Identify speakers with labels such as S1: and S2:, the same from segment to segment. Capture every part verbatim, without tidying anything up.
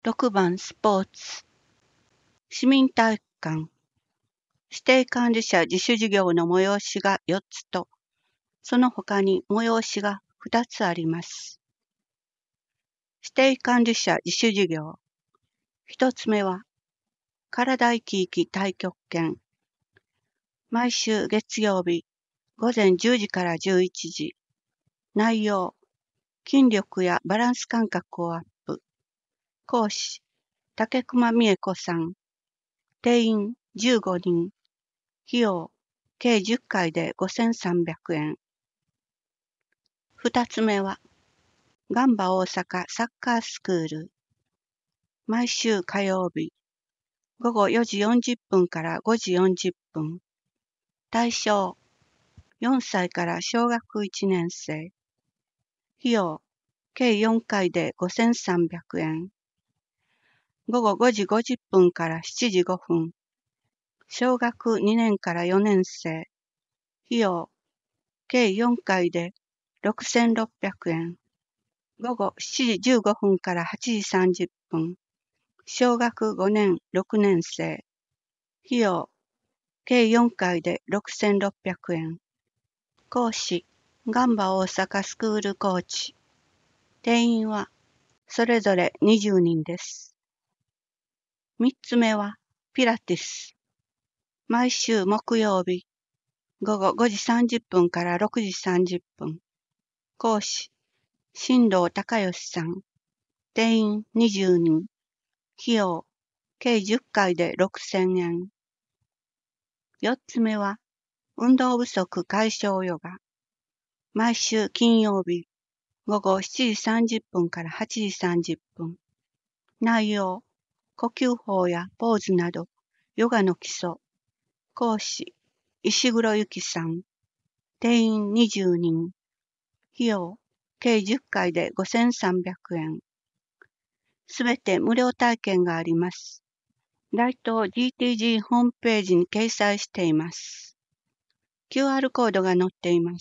S1: ろくばんスポーツ。市民体育館。指定管理者自主事業の催しがよっつと、その他に催しがふたつあります。指定管理者自主事業。ひとつめは、体生き生き太極拳。毎週月曜日、午前じゅうじからじゅういちじ。内容、筋力やバランス感覚をアップ。講師、竹熊美恵子さん。定員じゅうごにん。費用、計じゅっかいでごせんさんびゃくえん。二つ目は、ガンバ大阪サッカースクール。毎週火曜日、午後よじよんじゅっぷんからごじよんじゅっぷん。対象、よんさいから小学いちねんせい。費用、計よんかいでごせんさんびゃくえん。午後ごじごじゅっぷんからしちじごふん。小学にねんからよねんせい。費用、計よんかいでろくせんろっぴゃくえん。午後しちじじゅうごふんからはちじさんじゅっぷん。小学ごねん、ろくねんせい。費用、計よんかいでろくせんろっぴゃくえん。講師、ガンバ大阪スクールコーチ。定員は、それぞれにじゅうにんです。三つ目は、ピラティス。毎週木曜日、午後ごじさんじゅっぷんからろくじさんじゅっぷん。講師、新藤孝義さん。定員にじゅうにん。費用、計じゅっかいでろくせんえん。四つ目は、運動不足解消ヨガ。毎週金曜日、午後しちじさんじゅっぷんからはちじさんじゅっぷん。内容、呼吸法やポーズなど、ヨガの基礎。講師、石黒ゆきさん。定員にじゅうにん。費用、計じゅっかいでごせんさんびゃくえん。すべて無料体験があります。大東 ジーティージー ホームページに掲載しています。キューアール コードが載っています。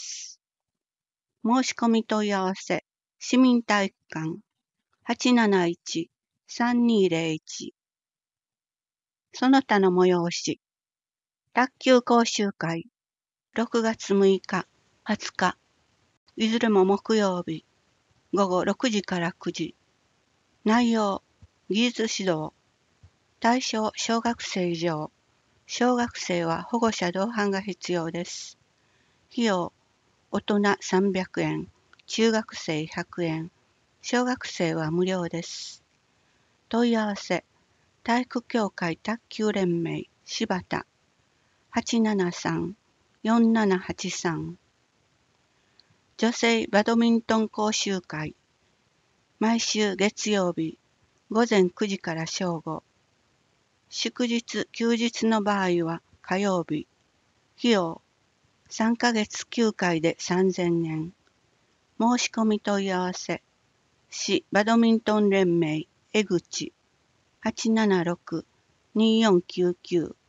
S1: 申し込み問い合わせ、市民体育館 はちなないち さんにーぜろいち。その他の催し、卓球講習会、ろくがつむいか、はつか、いずれも木曜日、午後ろくじからくじ。内容、技術指導。対象、小学生以上。小学生は保護者同伴が必要です。費用、大人さんびゃくえん、中学生ひゃくえん、小学生は無料です。問い合わせ、体育協会卓球連盟柴田 はちななさん よんななはちさん。女性バドミントン講習会。毎週月曜日、午前くじから正午。祝日、休日の場合は火曜日。費用、さんかげつきゅうかいでさんぜんえん。申し込み問い合わせ、市バドミントン連盟江口 はちななろく によんきゅうきゅう。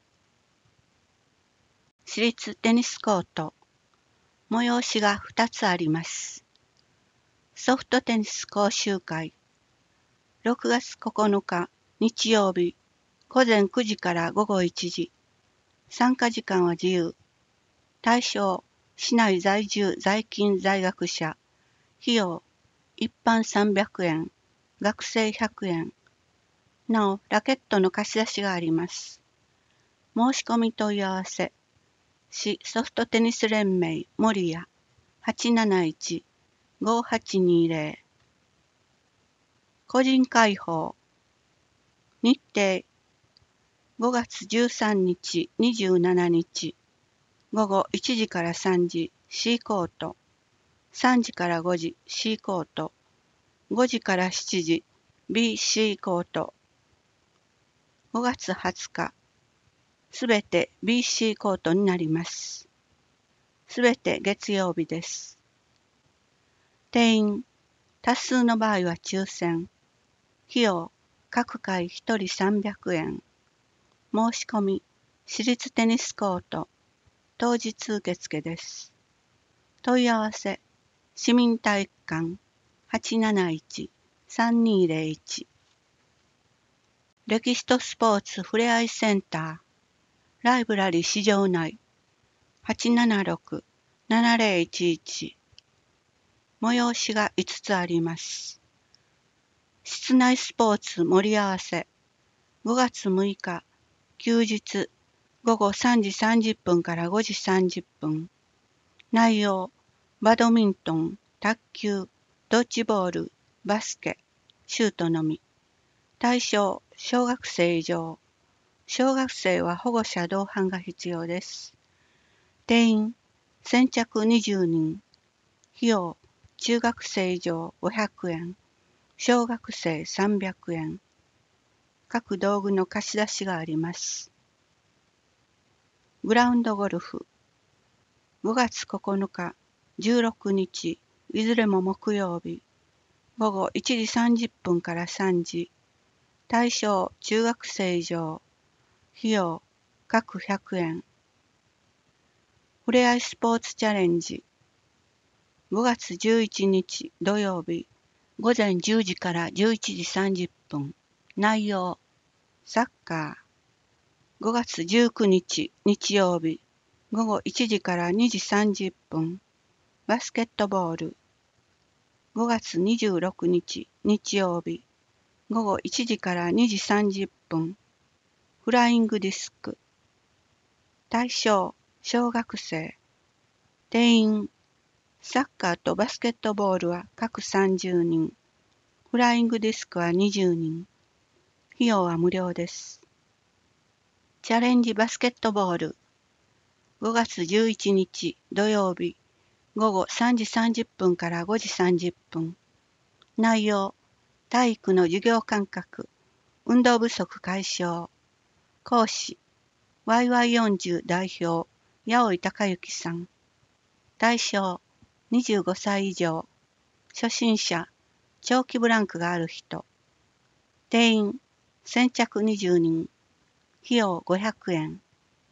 S1: 私立テニスコート。催しがふたつあります。ソフトテニス講習会。ろくがつここのか日曜日、午前くじからごごいちじ。参加時間は自由。対象、市内在住在勤在学者。費用、一般さんびゃくえん、学生ひゃくえん。なお、ラケットの貸し出しがあります。申し込み問い合わせ、市ソフトテニス連盟守谷 はちなないち ごはちにぜろ。個人開放。日程、ごがつじゅうさんにち、にじゅうしちにち、午後いちじからさんじ C コート、さんじからごじ C コート、ごじからしちじ ビーシー コート。ごがつはつか、すべて ビーシー コートになります。すべて月曜日です。定員、多数の場合は抽選。費用、各回ひとりさんびゃくえん。申し込み、私立テニスコート、当日受付です。問い合わせ、市民体育館 はちなないち さんにーぜろいち。 歴史とスポーツふれあいセンター、ライブラリ市場内、はちななろく ななぜろいちいち。催しがいつつあります。室内スポーツ盛り合わせ、ごがつむいか、休日、ごごさんじさんじゅっぷんからごじさんじゅっぷん。内容、バドミントン、卓球、ドッジボール、バスケ、シュートのみ。対象、小学生以上。小学生は保護者同伴が必要です。定員、先着にじゅうにん。費用、中学生以上ごひゃくえん。小学生さんびゃくえん。各道具の貸し出しがあります。グラウンドゴルフ。ごがつここのか、じゅうろくにち、いずれも木曜日。ごごいちじさんじゅっぷんからさんじ。対象、中学生以上。費用、各ひゃくえん。ふれあいスポーツチャレンジ。ごがつじゅういちにち土曜日、ごぜんじゅうじからじゅういちじさんじゅっぷん。内容、サッカー。ごがつじゅうくにち日曜日、ごごいちじからにじさんじゅっぷん。バスケットボール。ごがつにじゅうろくにち日曜日、ごごいちじからにじさんじゅっぷん。フライングディスク。対象、小学生。定員、サッカーとバスケットボールは各さんじゅうにん。フライングディスクはにじゅうにん。費用は無料です。チャレンジバスケットボール。ごがつじゅういちにち土曜日、ごごさんじさんじゅっぷんからごじさんじゅっぷん。内容、体育の授業間隔、運動不足解消。講師、ワイワイよんじゅう 代表、八尾隆之さん。対象、にじゅうごさい以上。初心者、長期ブランクがある人。定員、先着にじゅうにん。費用ごひゃくえん。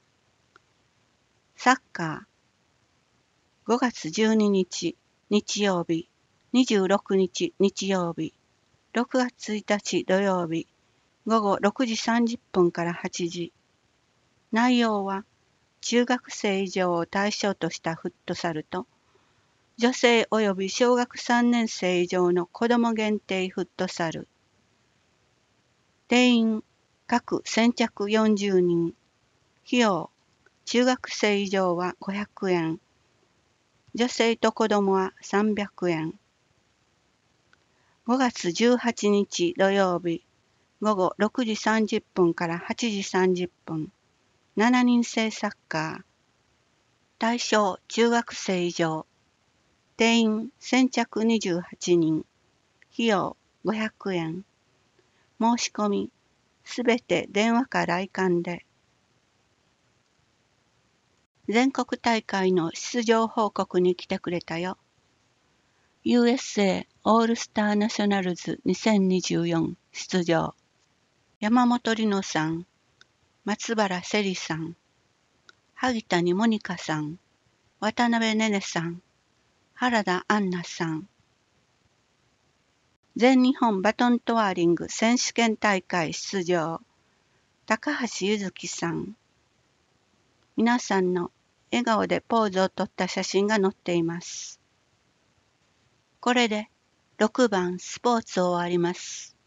S1: サッカー。ごがつじゅうににち日曜日、にじゅうろくにち日曜日、ろくがつついたち土曜日、ごごろくじさんじゅっぷんからはちじ。内容は、中学生以上を対象としたフットサルと、女性及び小学さんねん生以上の子ども限定フットサル。定員、各先着よんじゅうにん。費用、中学生以上はごひゃくえん。女性と子どもはさんびゃくえん。ごがつじゅうはちにち土曜日、ごごろくじさんじゅっぷんからはちじさんじゅっぷん。しちにん制サッカー。対象、中学生以上。定員、先着にじゅうはちにん。費用、ごひゃくえん。申し込み、すべて電話か来館で。全国大会の出場報告に来てくれたよ。ユーエスエー オールスターナショナルズにせんにじゅうよん出場。山本里乃さん、松原せりさん、萩谷モニカさん、渡辺ねねさん、原田杏奈さん。全日本バトントワーリング選手権大会出場。高橋ゆずきさん。皆さんの笑顔でポーズを撮った写真が載っています。これでろくばんスポーツを終わります。